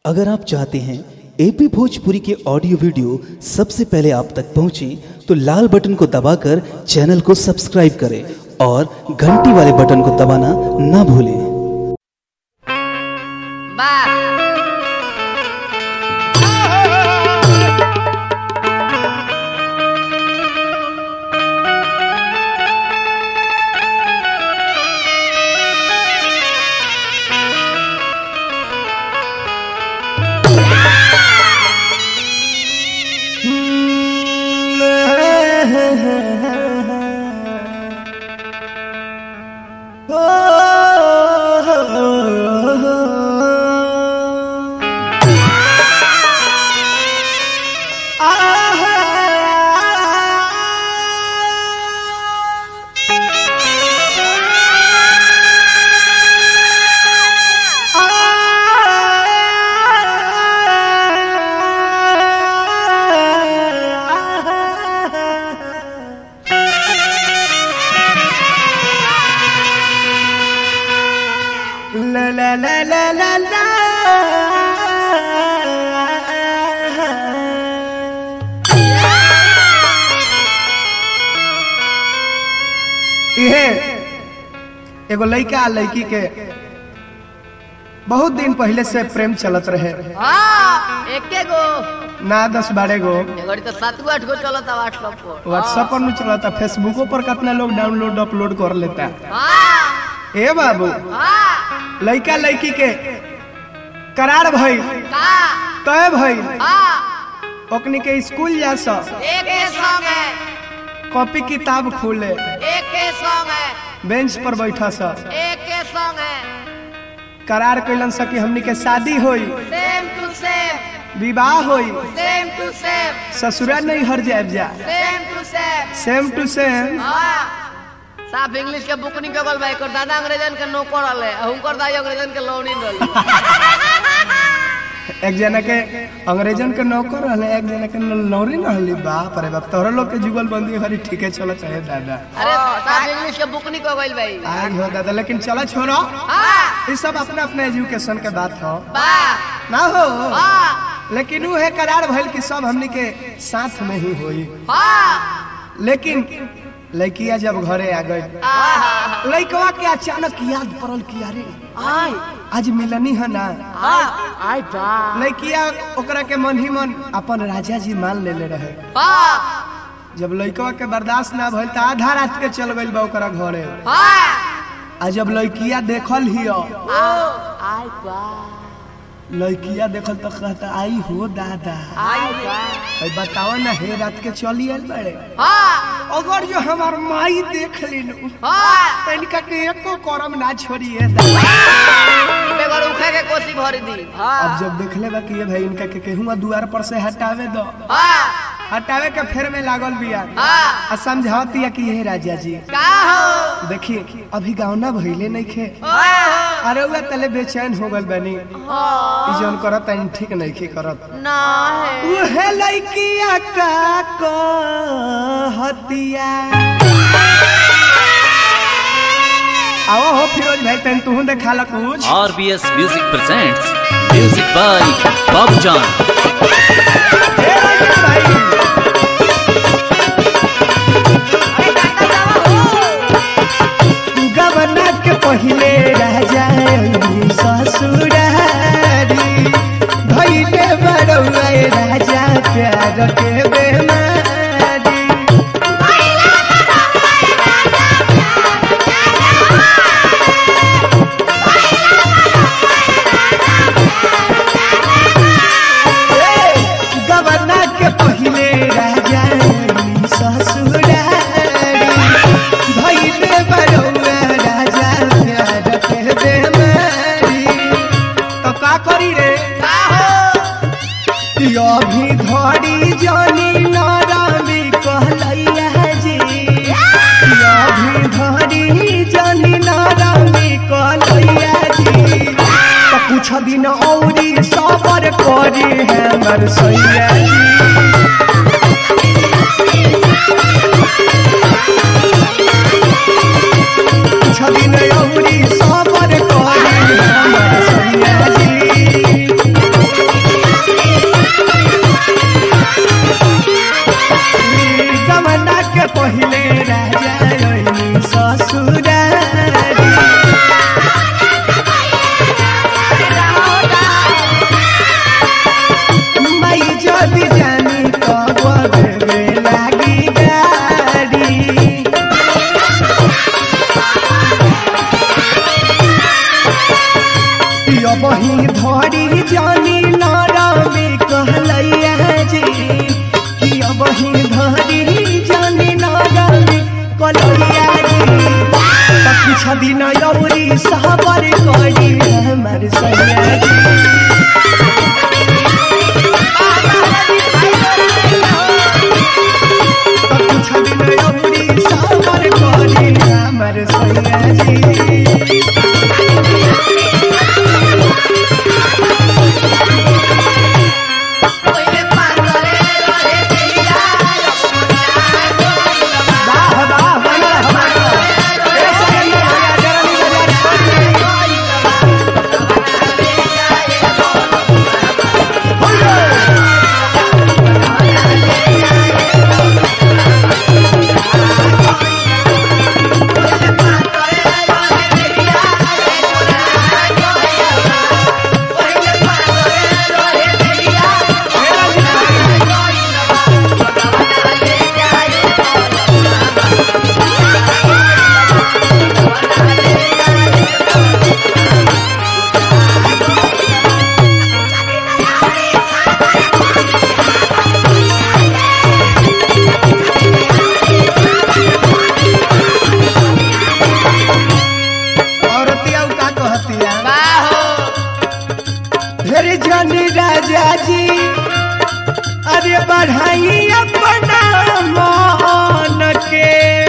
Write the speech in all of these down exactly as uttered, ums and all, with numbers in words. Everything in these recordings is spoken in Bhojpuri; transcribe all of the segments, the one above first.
अगर आप चाहते हैं एपी भोजपुरी के ऑडियो वीडियो सबसे पहले आप तक पहुंचे तो लाल बटन को दबाकर चैनल को सब्सक्राइब करें और घंटी वाले बटन को दबाना ना भूलें। La la la la la ये एगो लड़का लड़की के बहुत दिन पहले से प्रेम चलत रहे। हाँ, एके गो ना दस बारह गो एगोरी तो सात गो आठ गो चलता व्हाट्सएप पर व्हाट्सएप पर नहीं चलता, फेसबुको पर कितना लोग डाउनलोड अपलोड कर लेता। हाँ ए बाबू हाँ लड़का लड़की के करार भई का तय भई हाँ ओकनी के स्कूल जा सा एक के सॉन्ग है कॉपी किताब खोले एक के सॉन्ग है बेंच पर बैठा सा एक के सॉन्ग है करार कैलन सा कि हमनी के शादी होई, सेम टू सेम विवाह होई, सेम टू सेम ससुरा नहीं हर जाए जा सेम टू सेम सेम टू सेम। हाँ साफ इंग्लिश के बुक नहीं कगल भाई कर दादा अंग्रेजन के नौकर रहले हुनकर दाई अंग्रेजन के लौनी रहले। एक जना के अंग्रेजन के नौकर रहले, एक जना के लौरी रहली। बाप रे बाप, तोहरा लोग के जुगलबंदी हरी ठीके चलत है दादा। अरे साफ इंग्लिश के बुक नहीं कगल भाई आज हो दादा, लेकिन चला छोड़ो, हाँ ये सब अपने अपने एजुकेशन के बात हो बा ना हो। हाँ लेकिन वो है करार भइल कि सब हमनी के साथ में ही होई। हाँ लेकिन लड़किया जब घरे आ गई, लड़कवा के अचानक याद पड़ल कि अरे आई आज मिलनी है ना। हाँ आई बा लड़किया ओकरा के मन ही मन अपन राजा जी मान लेले रहे। हाँ जब लड़कवा के बर्दाश्त ना भइल त आधा रात के चल गइल बा ओकरा घरे। हाँ आ जब लड़किया देखल हियो, आई बा लड़किया देखल तो कहता आई हो दादा, आई बा भाई बताओ ना हे रात के चली आइल बड़े। हाँ अगर जो हमार माई देख ली हाँ तो इनका के एको करम ना छोड़िए दादा। बेगर उखे के कोसी भर दी। हाँ अब जब देखले बा कि ये भाई इनका के केहुआ द्वार पर से हटावे दो, हाँ हटावे के फेर में लागल बिया। हाँ आ समझाती है कि ये राजा जी का हो देखिए अभी गाँव ना भइले नहीं खे, हाँ अरे हुआ तले बेचैन हो गल बनी। हाँ जौन करत है ठीक नहीं खे करत ना है उहे लइकिया का कहतिया। आओ हो फिरोज भाई तन तू देखा ला कुछ। RBS music presents music by Babujan. ए भाई गवना के पहिले राजा ससुरारी भइले बड़ौआ राजा प्यार के बेमारी। गवना के पहिले राजा ससुरारी भइले बड़ौआ राजा प्यार के बेमारी। तो का करी रे का हो अभी धड़ी जानी नारामी कहलैया जी, अभी धड़ी जानी नारामी कहलैया जी। तो कुछ दिन औरी सबर करी हमर सैया जी। कुछ दिन औरी सबर करी हमर सैया जी। जानी नारामी कहलैया जी कि अब ही धरी जानी नारामी कहलैया जी तो कुछ दिन औरी सहबर करी हमर सैया जी तो कुछ दिन औरी सहबर करी हमर सैया जी बढ़ाई अपना मान के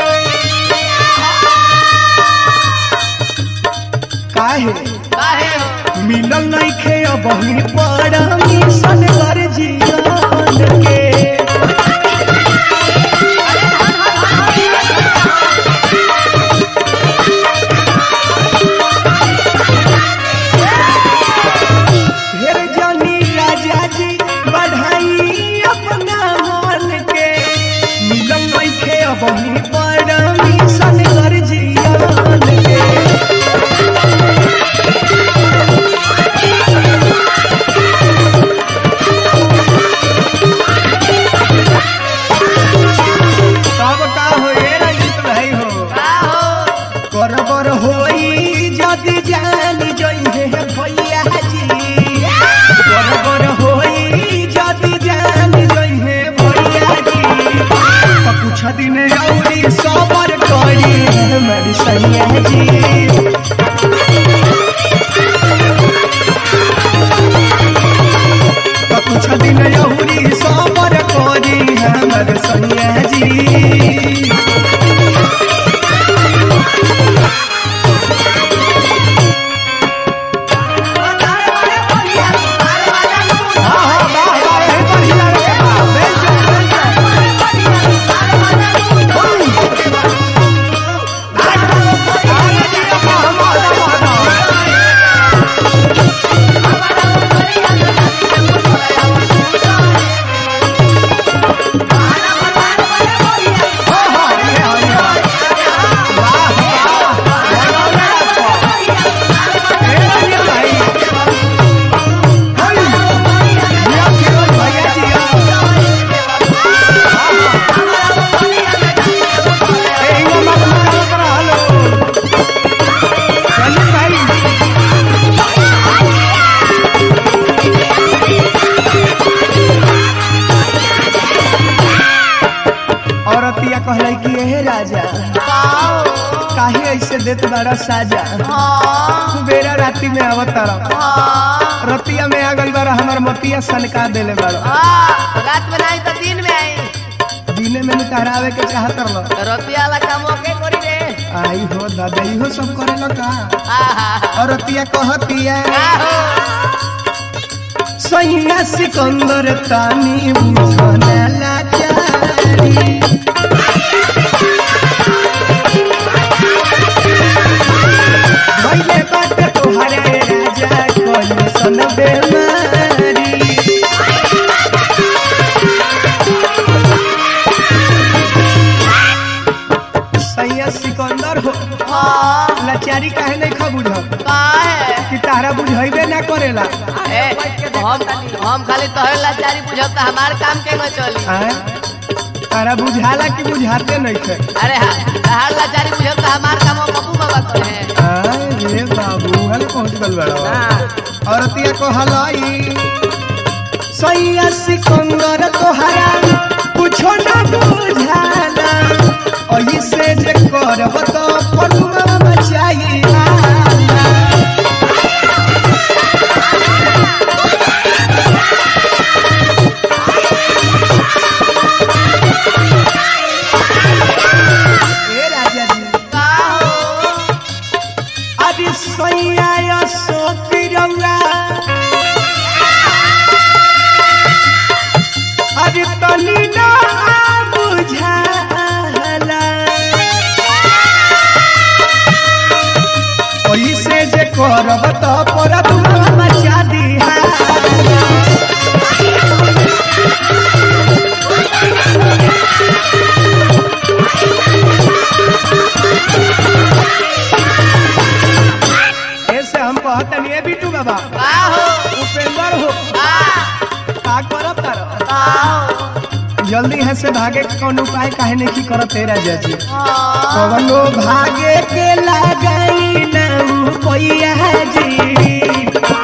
काहे काहे मिलल नहीं खे अब ही बड़ा मिशन कर जीवन के दिन औरी सबर करी हमर सैया जी कुछ दिन औरी सबर करी हमर सैया जी कहलाई कि हे राजा काहे ऐसे देत बड़ा साजा बेरा राती में अवतार रतिया में आ गई बारा हमार मतिया सनका देले बारा रात में नहीं तो दिन में आई दिन में निकरावे के चाहत रलो रतिया वाला काम ओके करी रे आई हो दादा इहो सब करेला का और रतिया कहतिया सैया सिकंदर तानी बुझना लाचारी भइले बात तोहरे राजा कोन सन बेमारी सैया सिकंदर हो लाचारी काहे नहीं खबुझ काहे कि तारा बुझाइबे ना करेला ए हम हम खाली तोहरे लाचारी बुझत हमार काम के न चली हैं तारा बुझाला कि बुझाते नहीं थे अरे हां तोहर लाचारी बुझत हमार काम पप्पू बाबा कहे अरे बाबू हल पहुंच गल बड़ा औरतिया को हलाई सैया सिकंदर तोहरा कुछो न बुझाला ऐसे जे करब तो पनुआ बचाइला ए राजा जी का हो अरे सैया सोतिरौला अरे तनी ना बुझाला ऐसे जे करब तो परब मचा दिहा ऐसे हम कहतनी ए बिटू बाबा का हो उपेंद्र हो का करब तारो का हो जल्दी है से भागे के कौन उपाय काहे नहीं करत तेरा जजी कवनो भागे के लगाई न पैया जी